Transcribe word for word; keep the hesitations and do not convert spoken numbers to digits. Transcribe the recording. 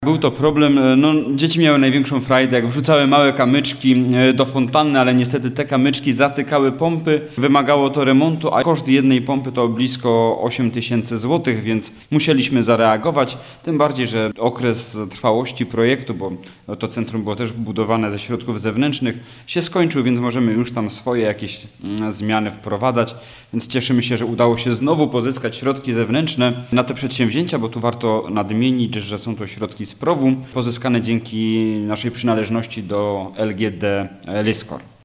Był to problem, no dzieci miały największą frajdę, jak wrzucały małe kamyczki do fontanny, ale niestety te kamyczki zatykały pompy, wymagało to remontu, a koszt jednej pompy to blisko osiem tysięcy złotych, więc musieliśmy zareagować, tym bardziej, że okres trwałości projektu, bo to centrum było też budowane ze środków zewnętrznych, się skończył, więc możemy już tam swoje jakieś zmiany wprowadzać, więc cieszymy się, że udało się znowu pozyskać środki zewnętrzne na te przedsięwzięcia, bo tu warto nadmienić, że są to środki z P R O W-u, pozyskane dzięki naszej przynależności do L G D Lyskor.